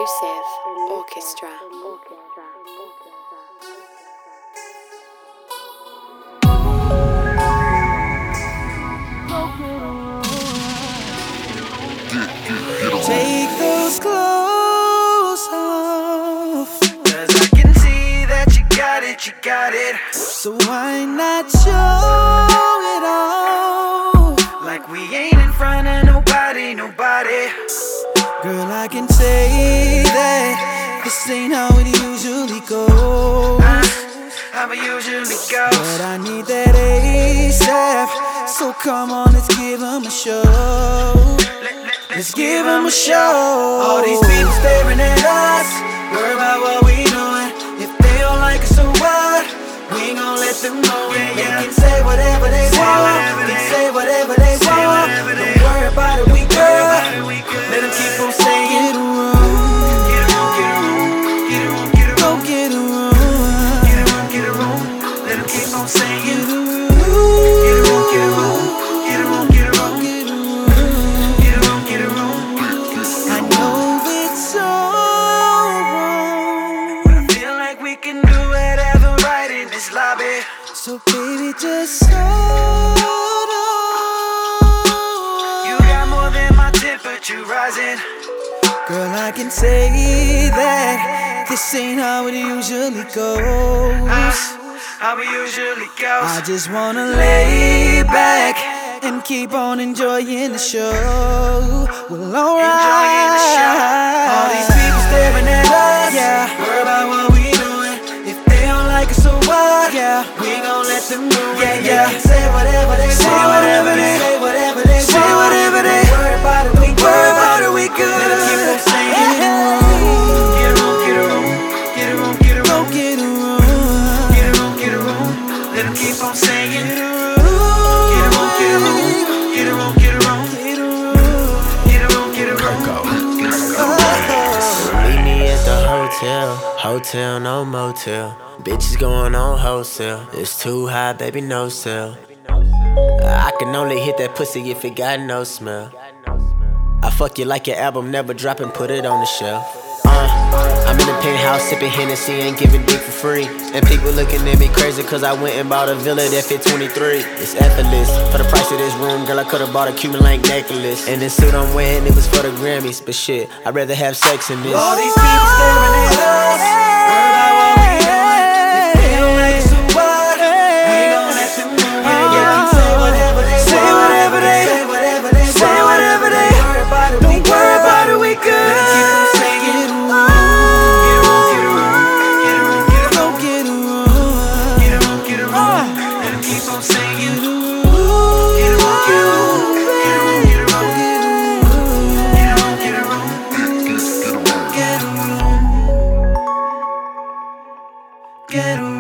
Elusive Orchestra. Take those clothes off, 'cause I can see that you got it. so why not show it all? Like we ain't in front of nobody. Girl, I can say that this ain't how it usually goes, How it usually goes. but I need that ASAP. So come on, let's give 'em a show. Let's give 'em a show. All these people staring at us, worry about what we doing. If they don't like us, so what? We ain't gon' let them know. They can say whatever they want. They say whatever they want. Don't worry about it, we good. Let them keep on saying Get a room, go get a room, get a room. Let them keep on saying get a room, get a room, get a room, get a room, get a room, get a room. get a room, get a room. I know it's so wrong, But I feel like we can do whatever right in this lobby. so baby just hold on. You got more than my temperature rising. Girl, I can say that this ain't how it usually goes. How we usually go. I just wanna lay back and keep on enjoying the show. Well, alright. Enjoying the show. All these people staring at us. Yeah. Worry about what we doing. If they don't like us, so what? Yeah. We ain't gon' let them do it. Yeah. They can say whatever they Say want. whatever they- say whatever they say want. whatever they- Don't worry about it, we Don't worry about it, we good. Let them keep on saying Hey. Get a room, get a room, get a room, get a Go room, get a room, get a room, get a room. Let them keep on saying get a room, Get a room, get a room, get a room, get a room, get a room. get a room, get a room. Meet me at the hotel, no motel. Bitches going on wholesale. It's too high, baby, no sale. I can only hit that pussy if it got no smell. I fuck you like your album, never drop and put it on the shelf. I'm in the penthouse sipping Hennessy, ain't giving dick for free. And people looking at me crazy cause I went and bought a villa that fit 23. It's effortless. For the price of this room, girl, I could've bought a Cuban link necklace. And this suit I'm wearing, it was for the Grammys. But shit, I'd rather have sex in this. All these people staring at us. Worry about what we doing. If they don't like us, so what? We ain't gon' let them do it. They can say whatever they Say want. whatever they- say whatever they say want. whatever they- Don't worry about it, we Don't worry about it, we good. Let them keep on saying Get a room, Get a room, get a room, get a room, get a go room, get a room, get a room, get a room. Let them keep on saying get a room, Get a room, get a room, get a room, get a room, get a room, get a room, get a room, get a room.